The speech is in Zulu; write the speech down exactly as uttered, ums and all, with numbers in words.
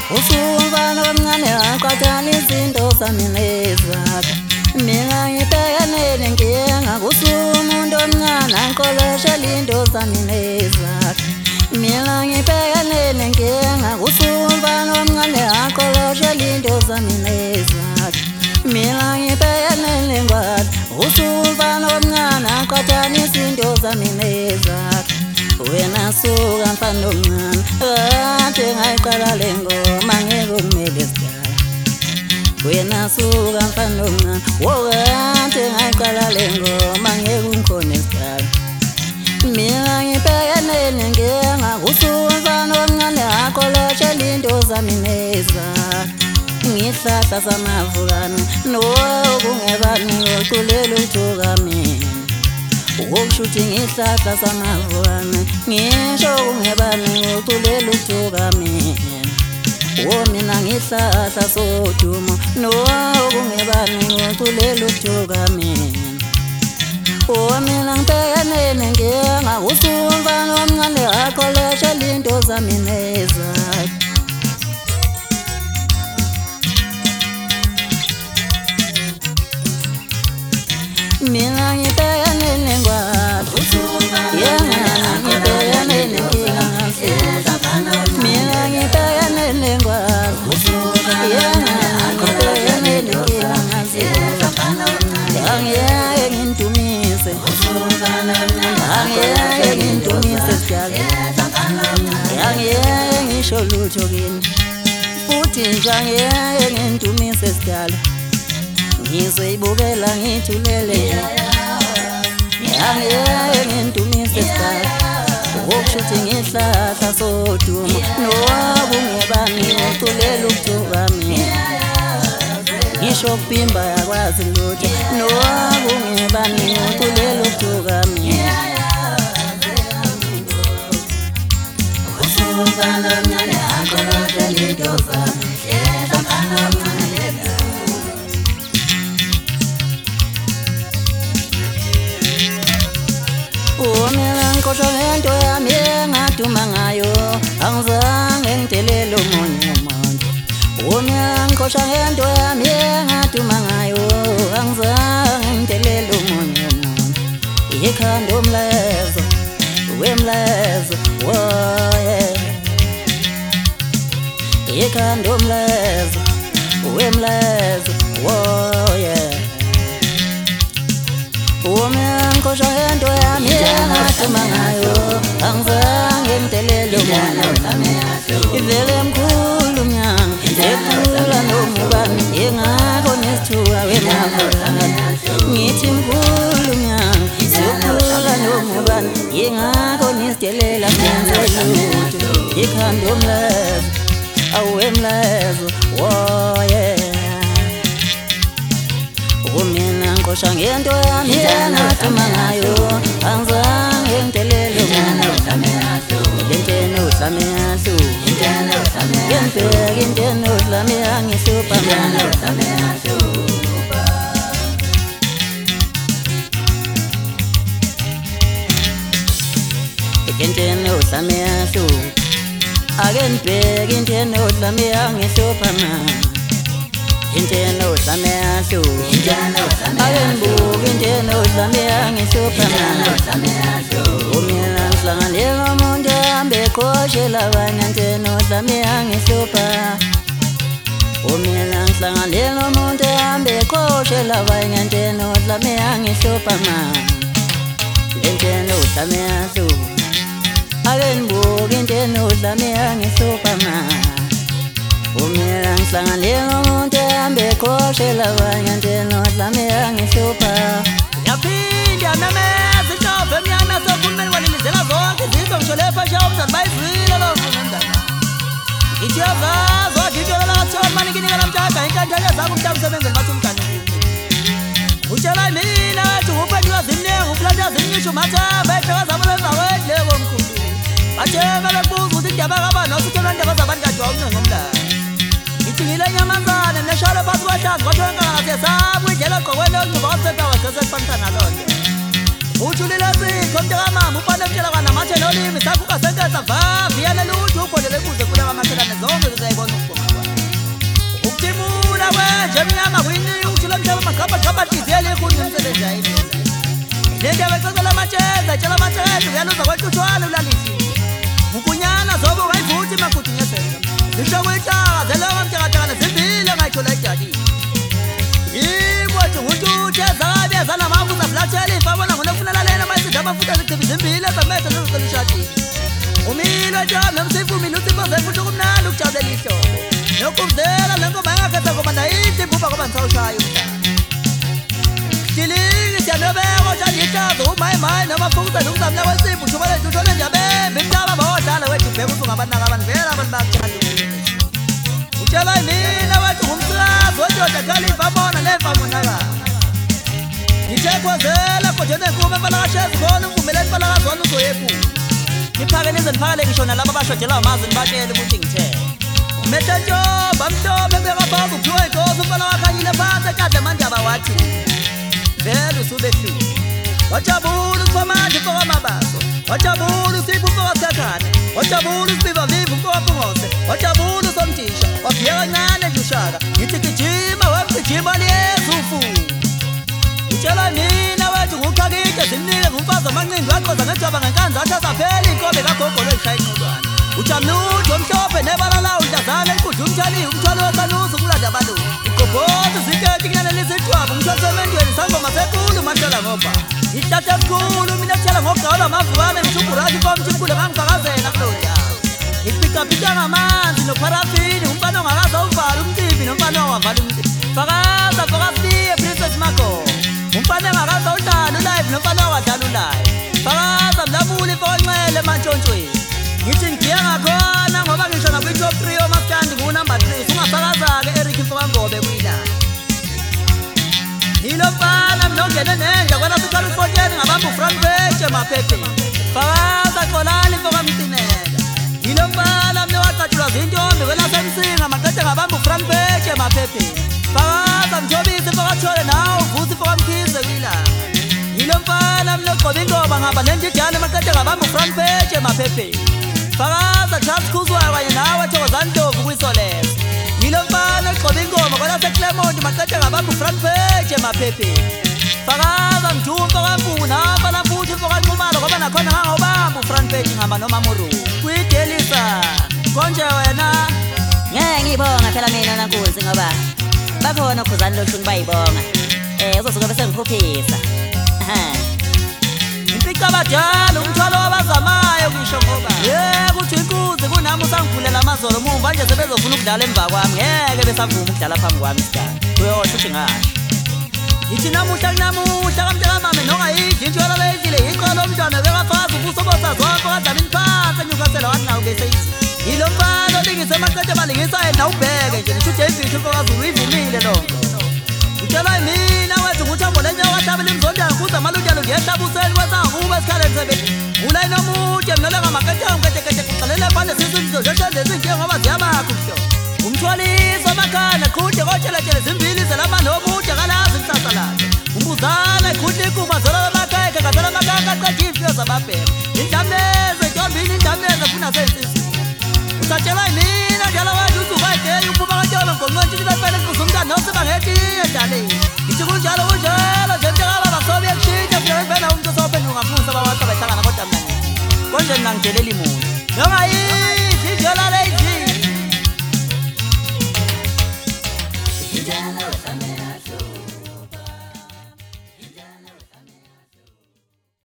Usumfana omncane aqathana izinto zami nezakhe. Mina ngibhekane nenkinga kusumuntu omncane angiqoleshela into zami nezakhe. Mina ngibhekane nenkinga kusumfana omncane angiqoleshela into zami nezakhe. Mina ngibhekane nengwala usumfana omncane aqathana izinto zami nezakhe. Wena suka mfana omncane kade ngayiqala le ngoma ngikumele sidala. Wena suka mfana omncane wokade ngayiqala le ngoma ngikumkhona sidala. Mina ngibhekane nenkinga usumfana omncane aqoleshela into zami nezakhe. Ngihlahla samavukane nokungebani ngoculela uthuka mina. Ukushuthi ngihlahla samavukane ngisho kungebani ngoculela uthuka mina. Wo mina ngihlahla sodumo nokungebani ngoculela uthuka mina. Wo mina ngibhekane nenkinga usumfana omncane aqoleshela into zami nezakhe. Mina ngibhekane nengwala yengana ngibhekane nenkinga. Mina ngibhekane nengwala yengana ngibhekane nenkinga. Angiyeke ngindumise angiyeke ngindumise sijake. Angiyeke ngisho lutho kini futhi nje angiyeke ngindumise sidala. Ngizoyibukela ngithulele angiyeke ngindumise sidala. Ukushuthi ngihlahla sodumo nokungebani ngoculela ukuthuka mina. Ngisho ukubhimba yakwazi lutho nokungebani ngoculela ukuthuka mina. Usumfana omncane aqoleshela into zami nezakhe. Mina ngikhohlwa ngento yami engaduma ngayo angizange ngidelele omunye umuntu. Mina ngikhohlwa ngento yami engaduma ngayo angizange ngidelele omunye umuntu. Ikhanda umlezo wemlezo woye. Ikhanda umlezo wemlezo woye. Mina ngikhohlwa ngento yami engaduma ngayo angizange ngidelele omunye. Ivele mkhulu umnyanga ekhula nomubani yengakho nesithuka wemavukane. Ngithi mkhulu umnyanga ekhula nomubani yengakho nesidelela senzela lutho. Ikhanda umlezo awemlezo woye. Mina ngikhohlwa ngento yami engaduma ngayo angizange ngidelele omunye. Into udlame yahlu ngembheka into udlame yangihlupha mina. Into udlame yahlu ake ngibheke into udlame yangihlupha mina. Into udlame yahlu ake ngibuke into udlame yangihlupha mina. Mina ngihlangane nomuntu ahambe ekhoshela abanye into udlame yangihlupha. Mina ngihlangane nomuntu ahambe ekhoshela abanye into udlame yangihlupha mina. Into udlame yahlu ake ngibuke into udlame yangihlupha mina. Mina ngihlangane nomuntu ahambe ekhoshela abanye into udlame yangihlupha. Yaphinda nameza inhlobo emnyama sokhulumeni walimizela zonke izinto ngisho lephasha umzali bayizwile lo mfundana. Ithi yazazo ngitshela la Thoma manikinika namhlanje inhlanhla zakho umhlaba usebenzele bathi umntana. Utshela mina wathi uphenduka zimnengi uplanta zimisho mathamba ehloko zabalenza wedleko omkhulu. Bathema lokubuza ukuthi indaba ngaba nosithola indaba zabantu kade wawunengomlalo. Ithi ngile nyamazana neshalo phansi kwahlazi kwathi wonke ngase sabu indlela ogqokweni oncuba wasepa wasesefanta nalonto. ujulile sikho mntakamama ufane mtshela kana mathe nolimi sakuka senkeza vavi yana lutho ukhonele kuze kule kamakhelane zonke zizayibona ukubona ukutimula kwenje mnyama kwini uthula mhlaba magaba gaba dizele kundi umsebenzi ayini lento yabecazela amatsheza tshela amatsheza uyaluza kwetuthwana ulalisi ukunyana zobo wayivuthi makuthi ngesela zisho kwitaka zeloko mtakatakana zimbile ngayithola ijadini ibothi ngututhe zabe zanamavuza flatshela ifabona ngonofuna lena mayizindaba futhi azichibi zimbile zametha nezicela ishadini umilo jam nomsifumile uthimboze futhi kumnandi ukujabulela ihlobo nokuvela lenkoba engakhetha ngoba nayithi ibhubha ngoba nisawushayo umntana Kilingi siyanobeko shadi ihlazo umayimayi namafukuza nokuzamla kwesipho uthumele nje uthole njabembe imntaba bawodlala wethu ubheka uthi ungabanaka abantu vele abantu bakuthanda utshela mina wethu ngumsikazi wedoda khalifa abona nemfamonakala ngithe kodwa nenkume empalakashezi khona umvumeleni empalakazona uzoyephula ngiphake nize niphakele ngisho nalabo abashodela amazi nibatshele ukuthi ngithe umehla ntshoba mhlophe bekababa uphiwa inkosi umfana wakhanyile phansi ekadla mandaba wathi vele usubehlule wajabula usifamanje mfoka mabaso wajabula usipho mfoka sakhane wajabula usibiva vivu mfoka pungose wajabula usomthisha wafika kancane nje ushaka ngithi gijima wemgijima liyezufu utshela mina wethu ngukhakike zimnike ngumfazi amanqindi waqoza ngejwaba ngenkanza athi azaphela inkobe kagogo lweshaya inqolwane ujamlutho omhlophe nebala lawo ntazana enkudla umtshaliwe umthwalo wesanusi ukulanda abalungu igobhozi ziketi kunyanelisa ijwabu ngithwase emendweni sangoma sekulu mashela ngoba ihlahla esikhulu mina ethela ngogawula amavukane ngishubhurati komthimkhulu ngangifakazela kulowo ndawo ngipikapika ngamanzi nopharafini umfana ongakaze awuvala umcimbi nomfana owavala umcimbi fakaza fakasiye princess mago umfana engakaze awudlala ulive nomfana owadlala ulive fakaza mlamuli fonxele emantshontshweni ngithi ngiya ngakhona ngoba ngisho nakwi-top three yomaskandi ngunumber three sungafakaza-ke Eric Mfokangobe kuyilana yilo mfana mnongene nenja kwena siqala ufoteni ngabamba ufront page emaphepheni fakaza xolani mfokamcinela yilo mfana mne waqatshulwa zintombi kwelasemsinga maqede ngabamba ufront page emaphepheni fakaza mthobisi mfokathole nawe uvusi mfokamkhize kuyilana yilo mfana mne ogqoba ingoba ngaba nenjidala maqede ngabamba ufront page emaphepheni fakaza Charles Khuzwayo kanye nawe Thokozani Ndlovu kwisoleso yilo mfana ogqoba ingoma kwelaseClermont maqede ngabamba ufront page emaphepheni fakaza mthumfo kampungu nafana futhi mfokanqumalo ngoba nakhona ngangawubamba ufront page ngihamba nomamuru kwidelisa konje wena ngeke ngiyibonga phela mina naNkunzi ngoba bakhona uKhuzani Lohlungu bayibonga eh uzosuka bese ngiphuphisa abadala umthwalo wabazamayo ngisho ngoba yebo uthi inkuzi kunami usangivulela amazolo mumva nje sebezofuna ukudlala emva kwami ngeke besavuma ukudlala phambi kwami isikhathi uyosho uthi ngasho ngithi namuhla kunamuhla kamntakamame nongayidli intshwala beyidlile yiqolo umntwana bekafazi ubuso bosazwapho kadlamini phansi enyukasela wathi nawo beseyisi yilo mfana olingise amaqede balingisa yena ubheke nje ngisho uJames Mfokazulu uyivumile lonke utshela mina wethu nguthambo lenyawo kahlabela imzondana kuze amalunjalo ngehlabuseleni kwesangubo esikhaleni sebeti ulayini omude mnole ngamakethe mketekete kuqalele phane sizinto zeshendezi nje ngoba ziyabakho mhlo umthwaliso amakhana qhude kotsheletshele zimbili zelamani omude kalazi ikusasa lakhe umbuzana iqhude ikuma zolo lamakhekhe ngazela amakaka aqeda iy'mfiyo zababheka indameze ntombini indameze funa sensisi usatshela mina njalo wethu usubayideli uphuma kantsholo ngongqontshi kisafele kuze umntana nosibangetiye edaleni ngithi kunjalo kunjalo nje mntakababa kusobe ekushitsha funa vena umuntu osawuphenduka ngafunisa bawathi abahlangana kodwa mna konje mina ngidelela imuntu nongayi